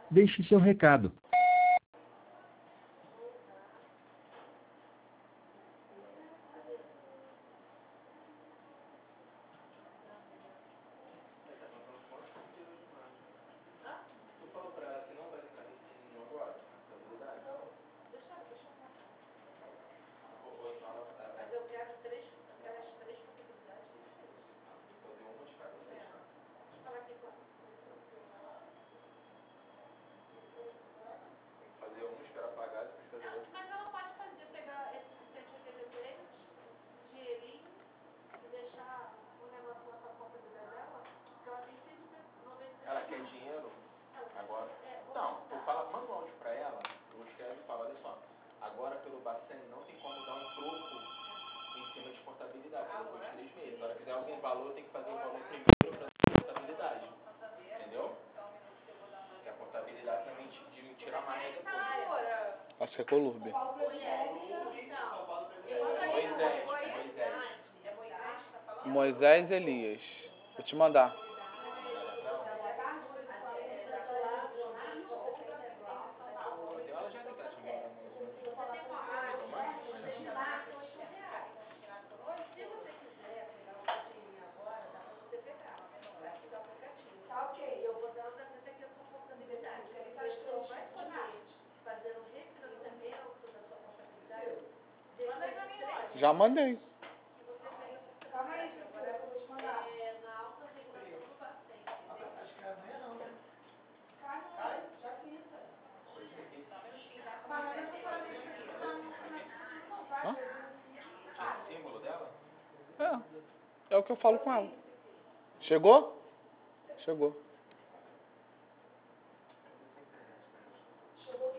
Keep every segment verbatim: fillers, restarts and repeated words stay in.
deixe seu recado. Ela quer dinheiro? Agora? Não, tu fala, manda um áudio pra ela, tu escreve e fala, olha só, agora pelo Bacen não tem como dar um troco em cima de portabilidade, depois de três meses. Se ela quiser algum valor, tem que fazer o valor primeiro pra ter portabilidade. Entendeu? Porque a portabilidade também te, te tira mais depois. Acho que é Colurbe. Moisés, Moisés. Moisés Elias. Vou te mandar. Já mandei. Calma aí, Priscila, que eu vou te mandar. Cai, já pinta. Mas não é necessariamente precisa estar no aplicativo, não, tá? Hã? Tinha o símbolo dela? É. É o que eu falo com ela. Chegou? Chegou. Chegou o quê?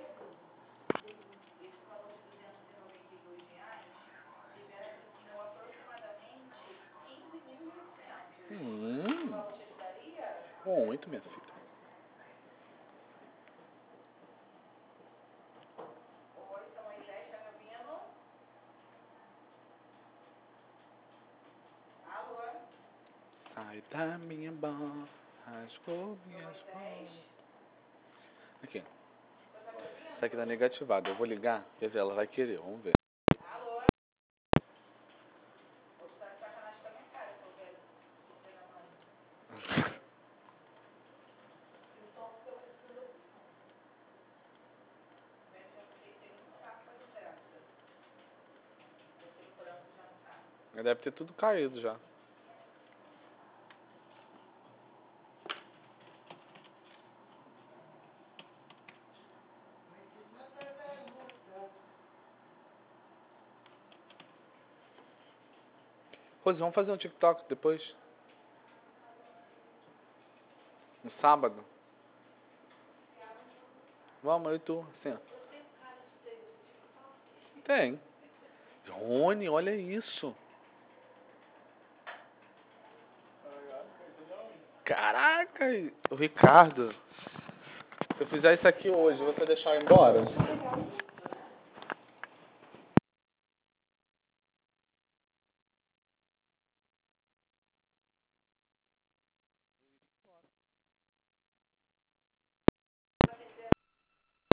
Hum. Muito, minha filha. Sai da minha boca, rasgou minhas mãos. Aqui. Isso aqui tá negativado. Eu vou ligar, quer ver, ela vai querer, vamos ver. Deve ter tudo caído já. Rose, vamos fazer um TikTok depois? No sábado? Vamos, eu e tu, assim, ó. Tem. Rony, olha isso. Caraca, o Ricardo. Se eu fizer isso aqui hoje, você deixar eu ir embora?